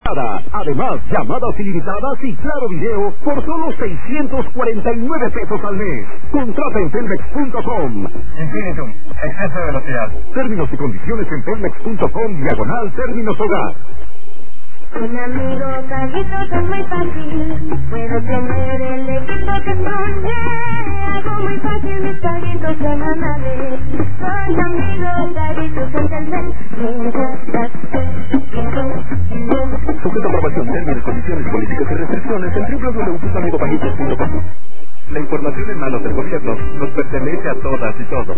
Además, llamadas ilimitadas y claro video por solo 649 pesos al mes. Contrata en Telmex.com. Infinitum, exceso de velocidad. Términos y condiciones en Telmex.com/términos hogar. Un amigo Carlitos es muy fácil. Puedo tener el equipo que soñé. Hago muy fácil mis carritos semanales. Soy amigo Carlitos en Telmex. Sujeto a aprobación, términos, condiciones, políticas y restricciones en www.amigopajitos.com. La información en manos del gobierno nos pertenece a todas y todos.